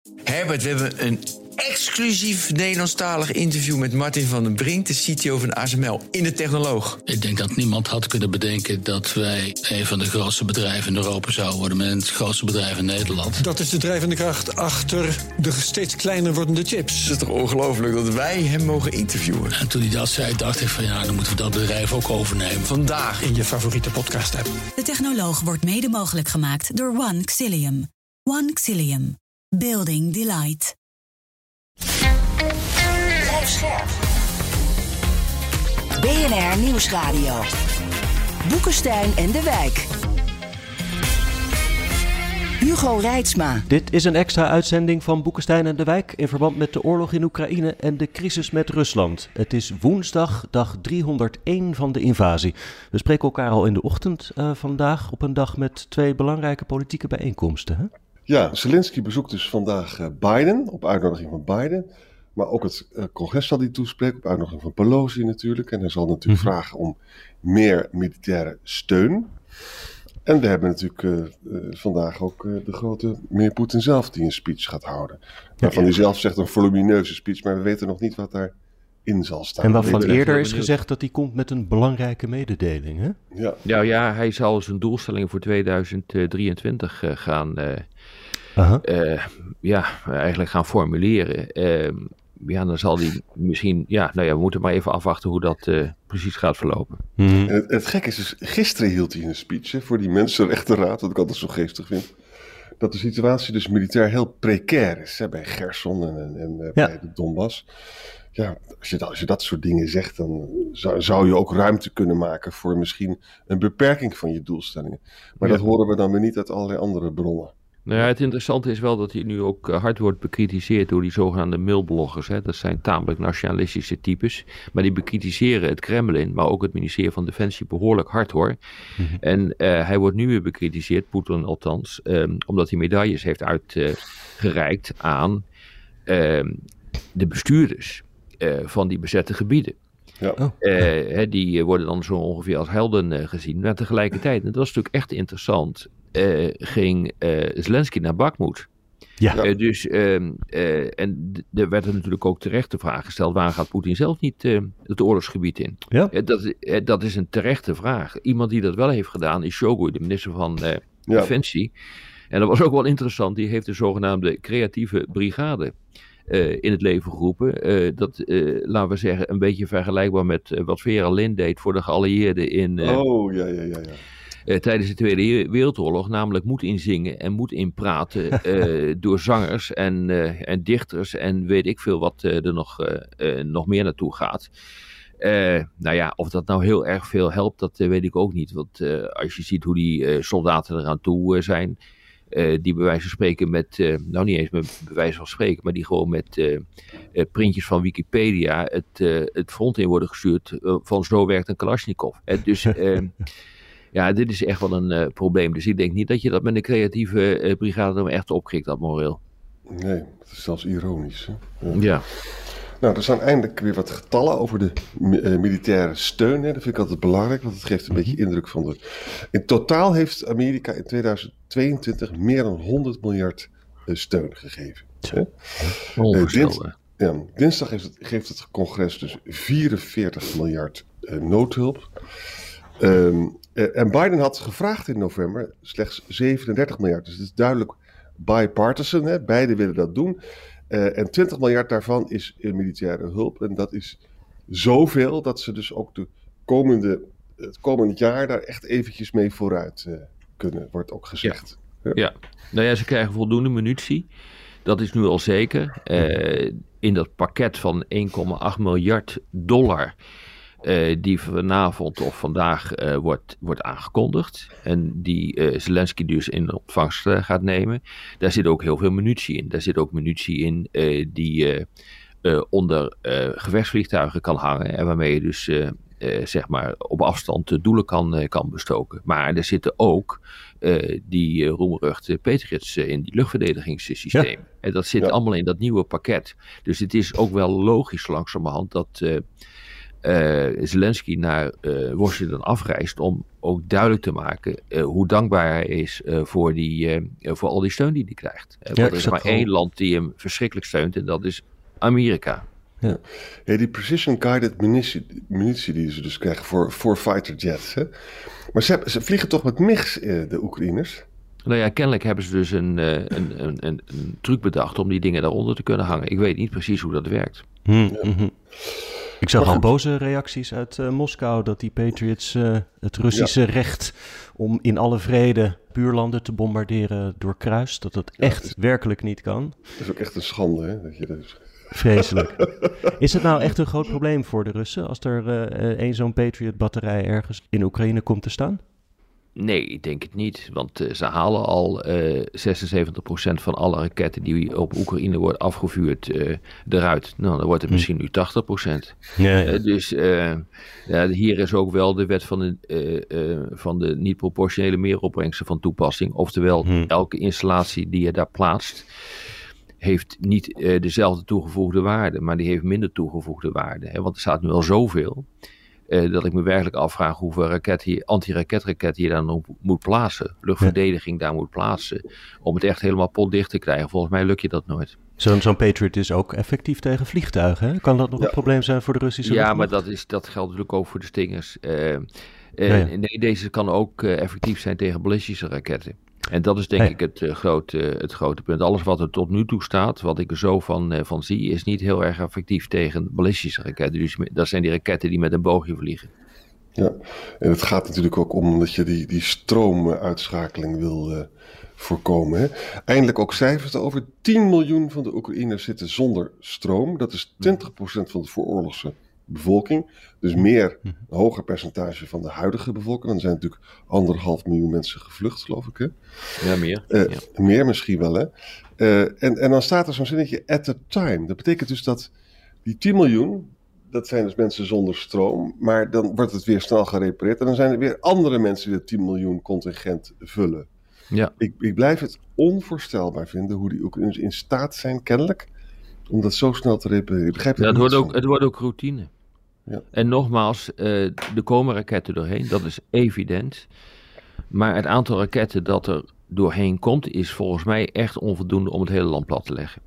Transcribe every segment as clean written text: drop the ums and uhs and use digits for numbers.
Herbert, we hebben een exclusief Nederlandstalig interview met Martin van den Brink, de CTO van ASML, in de Technoloog. Ik denk dat niemand had kunnen bedenken dat wij een van de grootste bedrijven in Europa zouden worden, met het grootste bedrijf in Nederland. Dat is de drijvende kracht achter de steeds kleiner wordende chips. Het is toch ongelooflijk dat wij hem mogen interviewen. En toen hij dat zei, dacht ik van ja, dan moeten we dat bedrijf ook overnemen. Vandaag In je favoriete podcast-app. De Technoloog wordt mede mogelijk gemaakt door One Xilium. One Xilium. Building Delight. Blijf scherp. BNR Nieuwsradio. Boekenstein en de Wijk. Hugo Reitsma. Dit is een extra uitzending van Boekenstein en de Wijk in verband met de oorlog in Oekraïne en de crisis met Rusland. Het is woensdag, dag 301 van de invasie. We spreken elkaar al in de ochtend vandaag op een dag met twee belangrijke politieke bijeenkomsten. Hè? Ja, Zelensky bezoekt dus vandaag Biden, op uitnodiging van Biden. Maar ook het congres zal hij toespreken, op uitnodiging van Pelosi natuurlijk. En hij zal natuurlijk vragen om meer militaire steun. En we hebben natuurlijk vandaag ook de grote meneer Poetin zelf die een speech gaat houden. Waarvan hij zelf zegt een volumineuze speech, maar we weten nog niet wat daarin zal staan. En waarvan eerder is gezegd dat hij komt met een belangrijke mededeling, hè? Ja, hij zal zijn doelstellingen voor 2023 eigenlijk gaan formuleren. Dan zal hij misschien... we moeten maar even afwachten hoe dat precies gaat verlopen. Mm-hmm. En het gekke is dus, gisteren hield hij een speech voor die Mensenrechtenraad, wat ik altijd zo geestig vind. Dat de situatie dus militair heel precair is, bij Gerson en bij de Donbass. Ja, als je dat soort dingen zegt, dan zou je ook ruimte kunnen maken voor misschien een beperking van je doelstellingen. Maar dat horen we dan weer niet uit allerlei andere bronnen. Nou ja, het interessante is wel dat hij nu ook hard wordt bekritiseerd door die zogenaamde mailbloggers. Hè. Dat zijn tamelijk nationalistische types. Maar die bekritiseren het Kremlin, maar ook het ministerie van Defensie behoorlijk hard hoor. Mm-hmm. En hij wordt nu weer bekritiseerd, Poetin althans, omdat hij medailles heeft uitgereikt aan de bestuurders van die bezette gebieden. Ja. Die worden dan zo ongeveer als helden gezien. Maar tegelijkertijd, en dat is natuurlijk echt interessant, ging Zelensky naar Bakhmut. Ja. En er werd er natuurlijk ook terecht de vraag gesteld, waar gaat Poetin zelf niet het oorlogsgebied in? Ja. Dat is een terechte vraag. Iemand die dat wel heeft gedaan is Shoigu, de minister van Defensie. En dat was ook wel interessant, die heeft de zogenaamde creatieve brigade in het leven geroepen. Laten we zeggen, een beetje vergelijkbaar met wat Vera Lynn deed voor de geallieerden in... tijdens de Tweede Wereldoorlog, namelijk moed inzingen en moed inpraten door zangers en dichters en weet ik veel wat er nog meer naartoe gaat. Of dat nou heel erg veel helpt, dat weet ik ook niet. Want als je ziet hoe die soldaten eraan toe zijn, die bij wijze van spreken met, niet eens met bij wijze van spreken, maar die gewoon met printjes van Wikipedia het front in worden gestuurd van zo werkt een Kalashnikov. Dus... dit is echt wel een probleem. Dus ik denk niet dat je dat met een creatieve brigade dan echt opkrikt, dat moreel. Nee, dat is zelfs ironisch. Hè? Ja. Nou, er zijn eindelijk weer wat getallen over de militaire steun. Hè. Dat vind ik altijd belangrijk, want het geeft een beetje indruk van In totaal heeft Amerika in 2022 meer dan 100 miljard steun gegeven. Dinsdag geeft het congres dus 44 miljard noodhulp. En Biden had gevraagd in november slechts 37 miljard. Dus het is duidelijk bipartisan. Hè? Beiden willen dat doen. En 20 miljard daarvan is militaire hulp. En dat is zoveel dat ze dus ook het komende jaar daar echt eventjes mee vooruit kunnen, wordt ook gezegd. Ja. Ze krijgen voldoende munitie. Dat is nu al zeker. In dat pakket van $1,8 miljard... die vanavond of vandaag wordt aangekondigd. En die Zelensky dus in ontvangst gaat nemen. Daar zit ook heel veel munitie in. Daar zit ook munitie in die onder gevechtsvliegtuigen kan hangen. En waarmee je dus op afstand doelen kan bestoken. Maar er zitten ook die roemruchte Patriots in die luchtverdedigingssystemen. Ja. En dat zit allemaal in dat nieuwe pakket. Dus het is ook wel logisch langzamerhand dat Zelensky naar Washington afreist om ook duidelijk te maken hoe dankbaar hij is voor al die steun die hij krijgt. Want er is maar één land die hem verschrikkelijk steunt en dat is Amerika. Ja. Hey, die precision-guided munitie die ze dus krijgen voor fighter jets. Hè? Maar ze vliegen toch met MiGs, de Oekraïners? Nou ja, kennelijk hebben ze dus een truc bedacht om die dingen daaronder te kunnen hangen. Ik weet niet precies hoe dat werkt. Ik zag al boze reacties uit Moskou dat die Patriots het Russische recht om in alle vrede buurlanden te bombarderen doorkruist. Dat echt werkelijk niet kan. Dat is ook echt een schande, hè? Dat je dus... Vreselijk. Is het nou echt een groot probleem voor de Russen als er zo'n Patriot-batterij ergens in Oekraïne komt te staan? Nee, ik denk het niet. Want ze halen al 76% van alle raketten die op Oekraïne worden afgevuurd eruit. Nou, dan wordt het misschien nu 80%. Ja. Dus hier is ook wel de wet van de niet-proportionele meeropbrengsten van toepassing. Oftewel, elke installatie die je daar plaatst heeft niet dezelfde toegevoegde waarde, maar die heeft minder toegevoegde waarde. Hè? Want er staat nu al zoveel dat ik me werkelijk afvraag hoeveel anti-raketraketten je daar nog moet plaatsen. Luchtverdediging daar moet plaatsen. Om het echt helemaal potdicht te krijgen. Volgens mij lukt je dat nooit. Zo'n Patriot is ook effectief tegen vliegtuigen. Hè? Kan dat nog een probleem zijn voor de Russische luchtmacht? Maar dat geldt natuurlijk ook voor de Stingers. Nee, deze kan ook effectief zijn tegen ballistische raketten. En dat is denk ik het grote punt. Alles wat er tot nu toe staat, wat ik er zo van zie, is niet heel erg effectief tegen ballistische raketten. Dus dat zijn die raketten die met een boogje vliegen. Ja, en het gaat natuurlijk ook om dat je die stroomuitschakeling wil voorkomen. Hè? Eindelijk ook cijfers over 10 miljoen van de Oekraïners zitten zonder stroom. Dat is 20% van de vooroorlogse bevolking. Dus een hoger percentage van de huidige bevolking. Dan zijn natuurlijk 1,5 miljoen mensen gevlucht, geloof ik. Hè? Ja, meer. Meer misschien wel, hè. En dan staat er zo'n zinnetje at a time. Dat betekent dus dat die 10 miljoen, dat zijn dus mensen zonder stroom. Maar dan wordt het weer snel gerepareerd. En dan zijn er weer andere mensen die dat 10 miljoen contingent vullen. Ja. Ik blijf het onvoorstelbaar vinden hoe die Oekraïners in staat zijn, kennelijk, om dat zo snel te repareren. Begrijp je het wordt ook routine. Ja. En nogmaals, er komen raketten doorheen, dat is evident. Maar het aantal raketten dat er doorheen komt, is volgens mij echt onvoldoende om het hele land plat te leggen.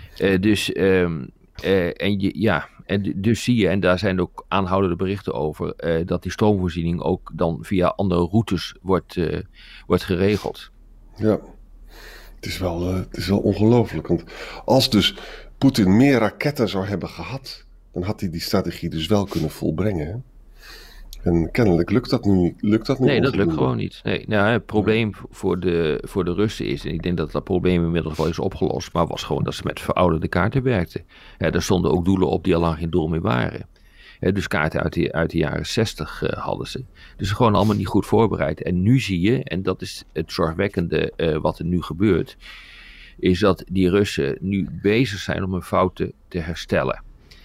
Dus zie je, en daar zijn ook aanhoudende berichten over, dat die stroomvoorziening ook dan via andere routes wordt geregeld. Ja, het is wel ongelooflijk. Want als dus Poetin meer raketten zou hebben gehad, dan had hij die strategie dus wel kunnen volbrengen. Hè? En kennelijk lukt dat nu. Nee, dat lukt gewoon niet. Nee, het probleem voor de Russen is, en ik denk dat dat probleem inmiddels wel is opgelost, maar was gewoon dat ze met verouderde kaarten werkten. Daar stonden ook doelen op die al lang geen doel meer waren. Dus kaarten uit de jaren 60 hadden ze. Dus gewoon allemaal niet goed voorbereid. En nu zie je, en dat is het zorgwekkende wat er nu gebeurt, is dat die Russen nu bezig zijn om hun fouten te herstellen.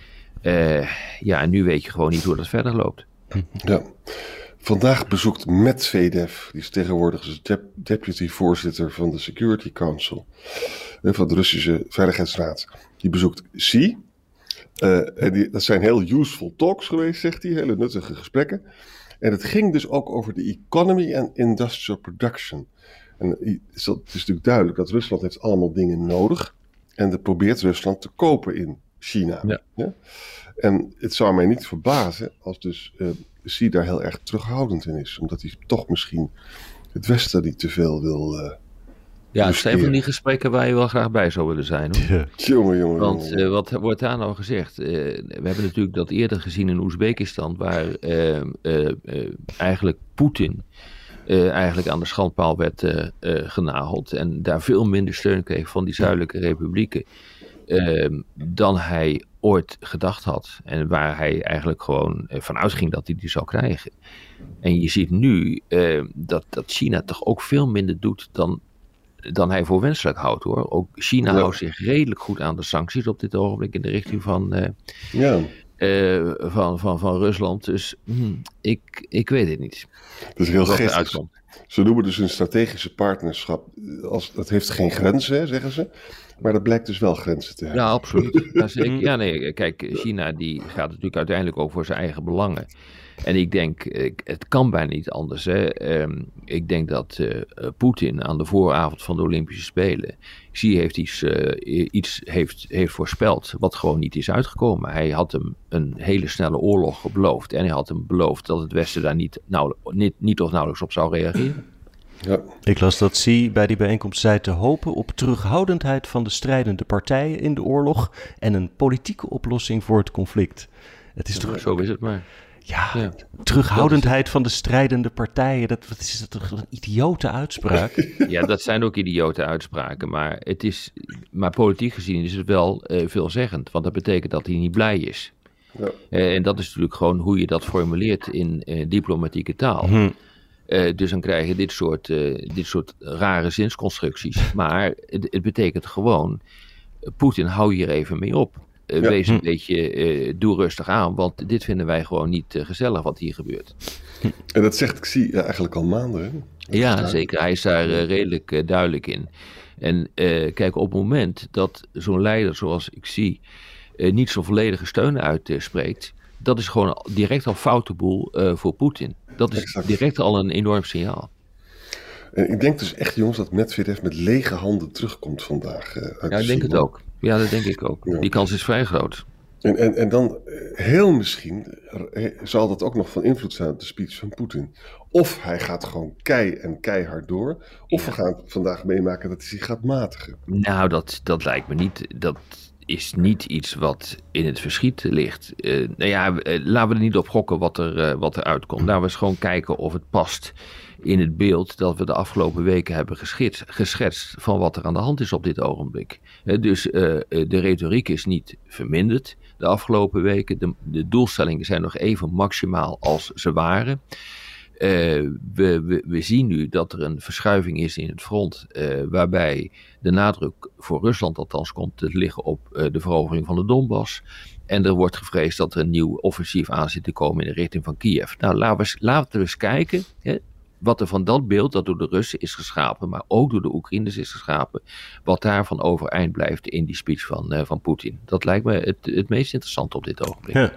En nu weet je gewoon niet hoe dat verder loopt. Ja. Vandaag bezoekt Medvedev, die is tegenwoordig dus deputy voorzitter van de Security Council, van de Russische Veiligheidsraad. Die bezoekt Xi. Dat zijn heel useful talks geweest, zegt hij, hele nuttige gesprekken. En het ging dus ook over de economy en industrial production. En het is natuurlijk duidelijk dat Rusland heeft allemaal dingen nodig. En dat probeert Rusland te kopen in China. Ja. Ja? En het zou mij niet verbazen als dus Xi daar heel erg terughoudend in is. Omdat hij toch misschien het Westen niet te veel wil het zijn van die gesprekken waar je wel graag bij zou willen zijn. Hoor. Ja. Jongen. Want wat wordt daar nou gezegd? We hebben natuurlijk dat eerder gezien in Oezbekistan, waar eigenlijk Poetin eigenlijk aan de schandpaal werd genageld. En daar veel minder steun kreeg van die zuidelijke republieken dan hij ooit gedacht had. En waar hij eigenlijk gewoon vanuit ging dat hij die zou krijgen. En je ziet nu dat China toch ook veel minder doet dan hij voor wenselijk houdt, hoor. Ook China houdt zich redelijk goed aan de sancties op dit ogenblik in de richting van Rusland. Dus ik weet het niet. Dat is heel gek. Ze noemen dus een strategische partnerschap, dat heeft geen grenzen, zeggen ze. Maar dat blijkt dus wel grenzen te hebben. Ja, absoluut. Ja, zeker. Ja, nee, kijk, China die gaat natuurlijk uiteindelijk ook voor zijn eigen belangen. En ik denk, het kan bijna niet anders. Hè. Ik denk dat Poetin aan de vooravond van de Olympische Spelen, Xi heeft iets heeft voorspeld wat gewoon niet is uitgekomen. Hij had hem een hele snelle oorlog beloofd. En hij had hem beloofd dat het Westen daar niet of nauwelijks op zou reageren. Ja. Ik las dat Xi bij die bijeenkomst zei te hopen op terughoudendheid van de strijdende partijen in de oorlog en een politieke oplossing voor het conflict. Het is toch... Zo is het maar. Ja, terughoudendheid van de strijdende partijen, wat is dat toch een idiote uitspraak? Ja, dat zijn ook idiote uitspraken, maar politiek gezien is het wel veelzeggend, want dat betekent dat hij niet blij is. Ja. En dat is natuurlijk gewoon hoe je dat formuleert in diplomatieke taal. Dus dan krijg je dit soort rare zinsconstructies. Maar het betekent gewoon, Poetin, hou hier even mee op. Wees een beetje, doe rustig aan, want dit vinden wij gewoon niet gezellig wat hier gebeurt. En dat zegt Xi eigenlijk al maanden, hè? Ja, zeker. Hij is daar redelijk duidelijk in. En kijk, op het moment dat zo'n leider zoals Xi niet zo'n volledige steun uitspreekt, dat is gewoon direct al foute boel voor Poetin. Dat is direct al een enorm signaal. En ik denk dus echt, jongens, dat Medvedev met lege handen terugkomt vandaag. Ja, ik denk het ook. Ja, dat denk ik ook. Ja. Die kans is vrij groot. En dan heel misschien zal dat ook nog van invloed zijn op de speech van Poetin. Of hij gaat gewoon keihard door. Of we gaan vandaag meemaken dat hij zich gaat matigen. Nou, dat lijkt me niet. Dat is niet iets wat in het verschiet ligt. Laten we er niet op gokken wat er uitkomt. Laten we eens gewoon kijken of het past in het beeld dat we de afgelopen weken hebben geschetst van wat er aan de hand is op dit ogenblik. Dus de retoriek is niet verminderd de afgelopen weken. De doelstellingen zijn nog even maximaal als ze waren. We zien nu dat er een verschuiving is in het front, waarbij de nadruk voor Rusland althans komt te liggen op de verovering van de Donbass. En er wordt gevreesd dat er een nieuw offensief aan zit te komen in de richting van Kiev. Nou, laten we eens kijken wat er van dat beeld dat door de Russen is geschapen, maar ook door de Oekraïners is geschapen, wat daarvan overeind blijft in die speech van Poetin. Dat lijkt me het meest interessante op dit ogenblik. Ja.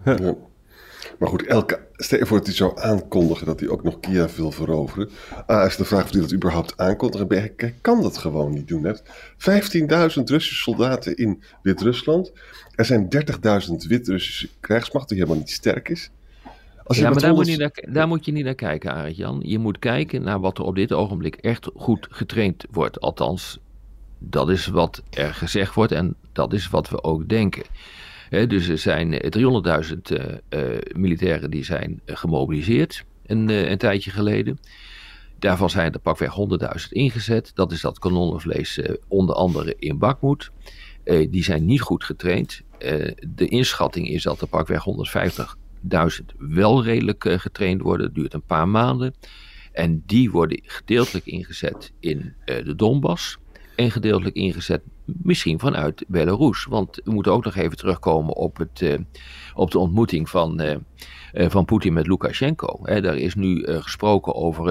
Maar goed, stel je voor dat hij zou aankondigen dat hij ook nog Kiev wil veroveren. Is de vraag of hij dat überhaupt aankondigt. Hij kan dat gewoon niet doen. 15.000 Russische soldaten in Wit-Rusland. Er zijn 30.000 Wit-Russische krijgsmacht die helemaal niet sterk is. Maar daar moet je niet naar kijken, Arend-Jan. Je moet kijken naar wat er op dit ogenblik echt goed getraind wordt. Althans, dat is wat er gezegd wordt en dat is wat we ook denken. Dus er zijn 300.000 militairen die zijn gemobiliseerd een tijdje geleden. Daarvan zijn er pakweg 100.000 ingezet. Dat is dat kanonnenvlees onder andere in Bakhmut. Die zijn niet goed getraind. De inschatting is dat er pakweg 150.000 wel redelijk getraind worden. Dat duurt een paar maanden. En die worden gedeeltelijk ingezet in de Donbass. En gedeeltelijk ingezet misschien vanuit Belarus. Want we moeten ook nog even terugkomen op de ontmoeting van Poetin met Lukashenko. Daar is nu gesproken over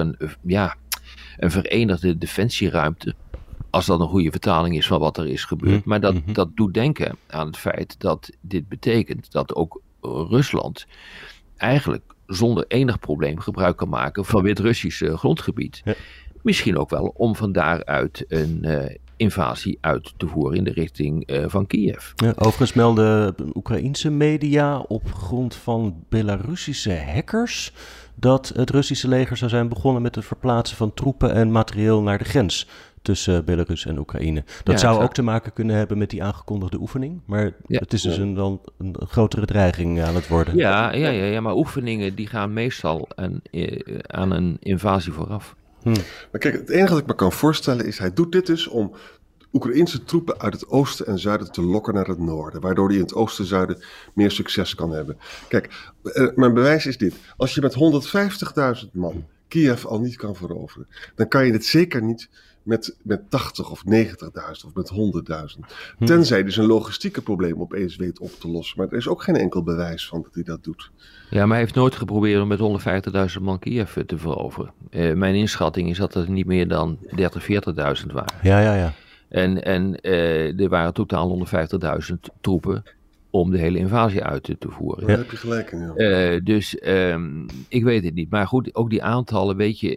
een verenigde defensieruimte. Als dat een goede vertaling is van wat er is gebeurd. Maar dat doet denken aan het feit dat dit betekent dat ook Rusland eigenlijk zonder enig probleem gebruik kan maken van Wit-Russisch grondgebied. Ja. Misschien ook wel om van daaruit een invasie uit te voeren in de richting van Kiev. Ja, overigens melden Oekraïense media op grond van Belarussische hackers dat het Russische leger zou zijn begonnen met het verplaatsen van troepen en materieel naar de grens tussen Belarus en Oekraïne. Dat zou ook te maken kunnen hebben met die aangekondigde oefening, maar het is dus een grotere dreiging aan het worden. Ja, maar oefeningen die gaan meestal aan een invasie vooraf. Maar kijk, het enige wat ik me kan voorstellen is, hij doet dit dus om Oekraïnse troepen uit het oosten en zuiden te lokken naar het noorden, waardoor hij in het oosten en zuiden meer succes kan hebben. Kijk, mijn bewijs is dit. Als je met 150.000 man Kiev al niet kan veroveren, dan kan je het zeker niet met 80 of 90.000 of met 100.000. Tenzij je dus een logistieke probleem opeens weet op te lossen. Maar er is ook geen enkel bewijs van dat hij dat doet. Ja, maar hij heeft nooit geprobeerd om met 150.000 man Kiev te veroveren. Mijn inschatting is dat er niet meer dan 30.000, 40.000 waren. Ja. En er waren totaal 150.000 troepen om de hele invasie uit te voeren. Daar heb je gelijk in, ja. Dus ik weet het niet. Maar goed, ook die aantallen, weet je,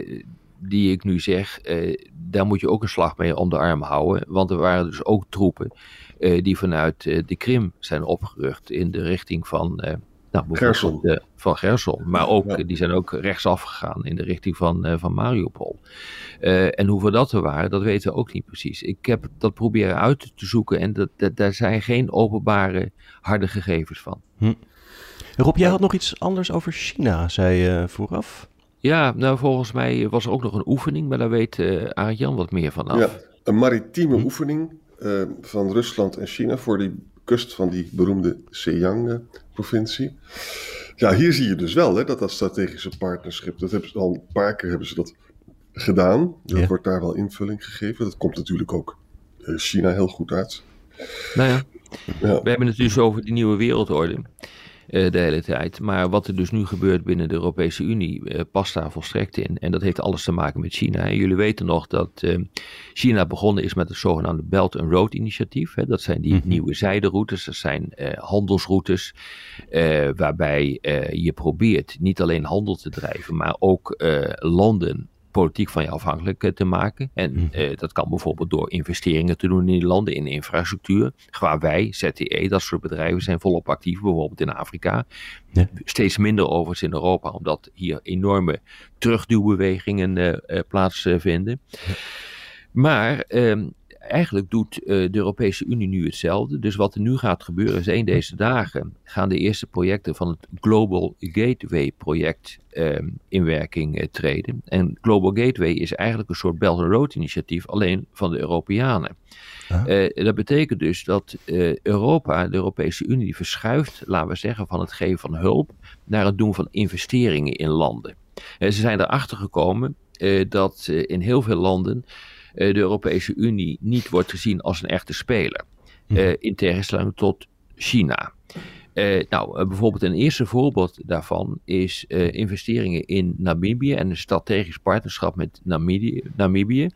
die ik nu zeg, daar moet je ook een slag mee om de arm houden. Want er waren dus ook troepen die vanuit de Krim zijn opgerucht in de richting van Gerson. Van Gerson. Maar ook, die zijn ook rechtsaf gegaan in de richting van Mariupol. En hoeveel dat er waren, dat weten we ook niet precies. Ik heb dat proberen uit te zoeken en daar zijn geen openbare harde gegevens van. Rob, jij had nog iets anders over China, zei je vooraf. Ja, nou volgens mij was er ook nog een oefening, maar daar weet Arjan wat meer van af. Ja, een maritieme oefening van Rusland en China voor die kust van die beroemde Zhejiang-provincie. Ja, hier zie je dus wel dat strategische partnerschip, dat hebben ze al een paar keer hebben ze dat gedaan. Dat wordt daar wel invulling gegeven. Dat komt natuurlijk ook China heel goed uit. Nou ja, we hebben het dus over die nieuwe wereldorde de hele tijd. Maar wat er dus nu gebeurt binnen de Europese Unie past daar volstrekt in. En dat heeft alles te maken met China. En jullie weten nog dat China begonnen is met het zogenaamde Belt and Road initiatief. Dat zijn die nieuwe zijderoutes. Dat zijn handelsroutes waarbij je probeert niet alleen handel te drijven, maar ook landen politiek van je afhankelijk te maken. En dat kan bijvoorbeeld door investeringen te doen in die landen, in infrastructuur. Waar wij, ZTE, dat soort bedrijven zijn volop actief, bijvoorbeeld in Afrika. Ja. Steeds minder overigens in Europa, omdat hier enorme terugduwbewegingen plaatsvinden. Maar eigenlijk doet de Europese Unie nu hetzelfde. Dus wat er nu gaat gebeuren is, deze dagen gaan de eerste projecten van het Global Gateway project in werking treden. En Global Gateway is eigenlijk een soort Belt and Road initiatief, alleen van de Europeanen. Dat betekent dus dat Europa, de Europese Unie, verschuift, laten we zeggen, van het geven van hulp naar het doen van investeringen in landen. Ze zijn erachter gekomen dat in heel veel landen de Europese Unie niet wordt gezien als een echte speler. In tegenstelling tot China. Bijvoorbeeld een eerste voorbeeld daarvan is investeringen in Namibië en een strategisch partnerschap met Namibië.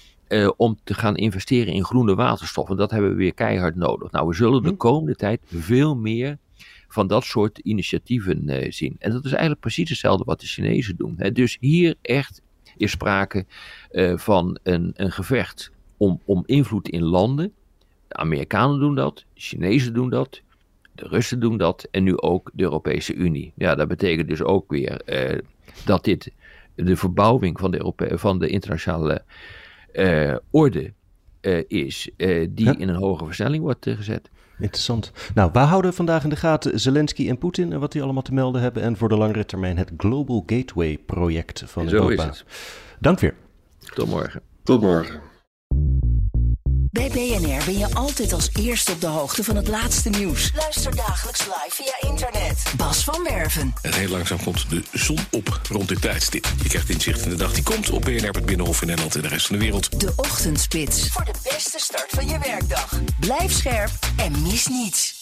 Om te gaan investeren in groene waterstoffen. Dat hebben we weer keihard nodig. Nou, we zullen de komende tijd veel meer van dat soort initiatieven zien. En dat is eigenlijk precies hetzelfde wat de Chinezen doen. Dus hier echt is sprake van een gevecht om invloed in landen. De Amerikanen doen dat, de Chinezen doen dat, de Russen doen dat en nu ook de Europese Unie. Ja, dat betekent dus ook weer dat dit de verbouwing van de internationale orde is die in een hogere versnelling wordt gezet. Interessant. Nou, wij houden vandaag in de gaten Zelensky en Poetin en wat die allemaal te melden hebben. En voor de langere termijn het Global Gateway project van Europa. Zo is het. Dank weer. Tot morgen. Tot morgen. Bij BNR ben je altijd als eerste op de hoogte van het laatste nieuws. Luister dagelijks live via internet. Bas van Werven. En heel langzaam komt de zon op rond dit tijdstip. Je krijgt inzicht in de dag die komt op BNR, het Binnenhof in Nederland en de rest van de wereld. De Ochtendspits. Voor de beste start van je werkdag. Blijf scherp en mis niets.